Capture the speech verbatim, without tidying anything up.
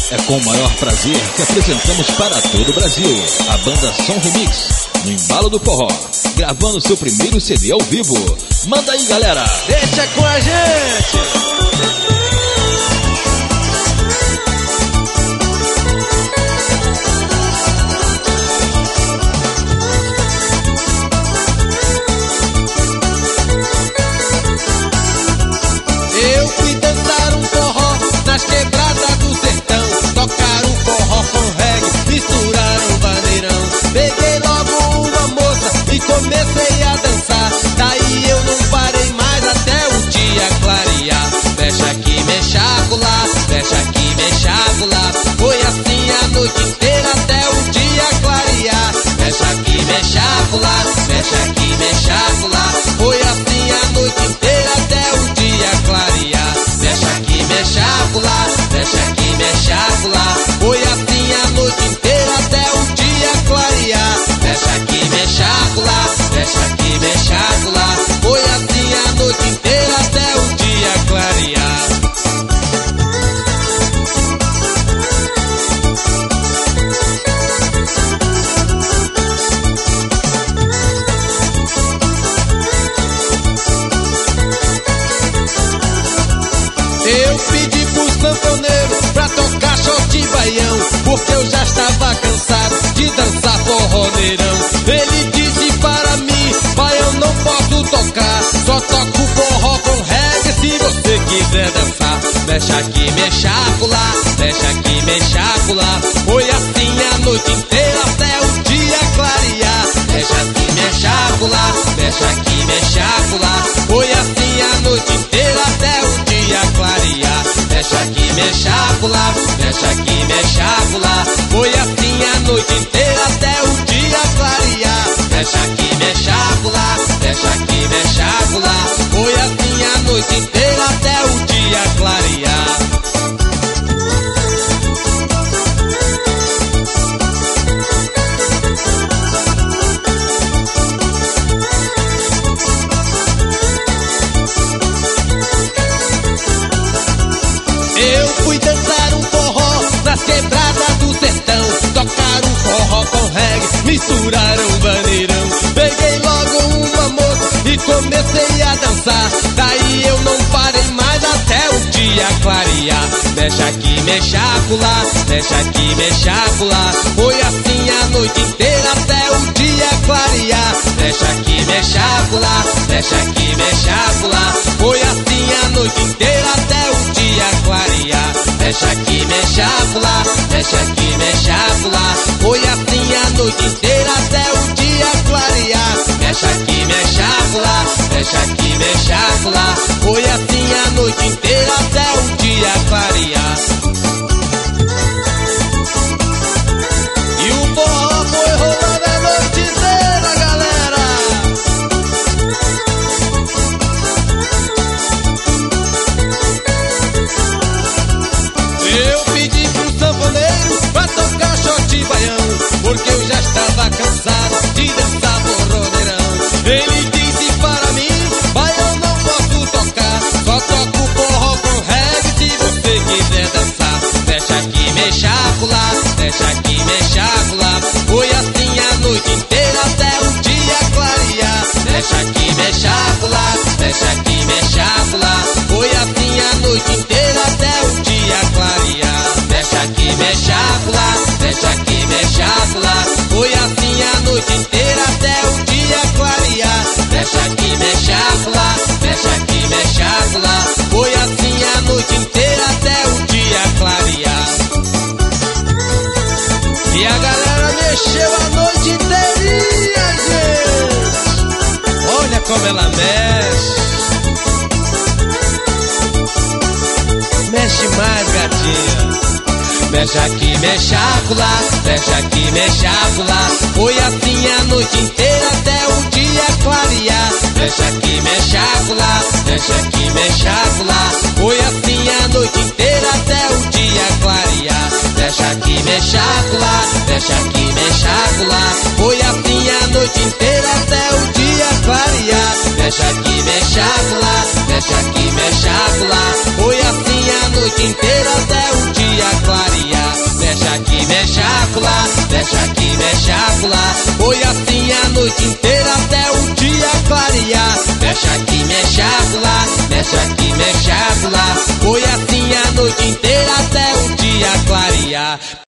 É com o maior prazer que apresentamos para todo o Brasil a banda Som Remix, no embalo do forró, gravando seu primeiro C D ao vivo. Manda aí, galera! Deixa com a gente! Eu fui dançar um forró nas quebradas do sertão. Tocaram forró com reggae, misturaram vaneirão. Peguei logo uma moça e comecei a dançar. Daí eu não parei mais até o dia clarear. Mexe aqui, mexe acolá, mexe aqui, mexe acolá. Foi assim a noite inteira até o dia clarear. Mexe aqui, mexe acolá, mexe aqui, mexe acolá. Foi assim a noite inteira até o dia clarear. Mexe aqui, mexe acolá, mexe aqui, mexe acolá. Foi assim a noite inteira até o dia clarear. Mexe aqui, mexe acolá, mexe aqui, mexe acolá. Foi assim a noite inteira até o dia clarear. Eu pedi pro sanfoneiro pra tocar shot baião, porque eu já estava cansado de dançar forroneirão. Ele disse para mim, baião não posso tocar, só toco forró com reggae se você quiser dançar. Mexe aqui, mexe acolá, mexe aqui, mexe acolá. Foi assim a noite inteira até o dia clarear. Mexe aqui, mexe acolá, mexe aqui, mexe acolá. Foi assim a noite inteira até o dia clarear. Mexe aqui, mexe acolá, mexe aqui, mexe acolá. Foi assim a noite inteira até o dia clarear. Mexe aqui, mexe acolá, mexe aqui, mexe acolá. Foi assim a noite inteira até o dia clarear. Eu fui dançar um forró nas quebradas do sertão. Tocaram forró com reggae, misturaram vaneirão. Peguei logo uma moça e comecei a dançar. Daí eu não parei mais até o dia clarear. Mexe aqui, mexe acolá, mexe aqui, mexe acolá. Foi assim a noite inteira até o dia clarear. Mexe aqui, mexe acolá, mexe aqui, mexe acolá. Foi assim a noite inteira até o dia clarear. Mexe aqui, mexe acolá, mexe aqui, mexe acolá. Foi assim a noite inteira até o dia clarear. Mexe aqui, mexe acolá, mexe aqui, mexe acolá. Foi assim a noite inteira até o dia clarear. E o forró foi rolando a noite inteira, galera. Eu pedi pro sanfoneiro pra tocar shot baião, porque eu já estava cansado de dançar forroneirão. Ele disse para mim, baião não posso tocar, só toco forró com reggae se você quiser dançar. Mexe aqui, mexe acolá, mexe aqui, mexe acolá. Foi assim a noite inteira até o dia clarear. Mexe aqui, mexe acolá, mexe aqui, mexe acolá. Foi assim a noite inteira até o dia clarear. Mexe aqui, mexe acolá, mexe aqui, mexe acolá. Foi assim a noite inteira até o dia clarear. Mexe aqui, mexe acolá, mexe aqui, mexe acolá. Foi assim a noite inteira até o dia clarear. E a galera mexeu a noite inteirinha, gente. Olha como ela mexe. Mexe mais, gatinha. Mexe aqui, mexe acolá, mexe aqui, mexe acolá. Foi assim a noite inteira até o dia clarear. Mexe aqui, mexe acolá, mexe aqui, mexe acolá. Foi assim a noite inteira até o dia clarear. Mexe aqui, mexe acolá, mexe aqui, mexe acolá. Foi assim a noite inteira até o dia clarear. Mexe aqui, mexe acolá, mexe aqui, mexe acolá. Foi assim a noite inteira até o dia clarear. mexe acolá. Foi assim a noite inteira até o dia clarear. Mexe aqui, mexe acolá, mexe aqui, mexe acolá. Foi assim a noite inteira até o dia clarear.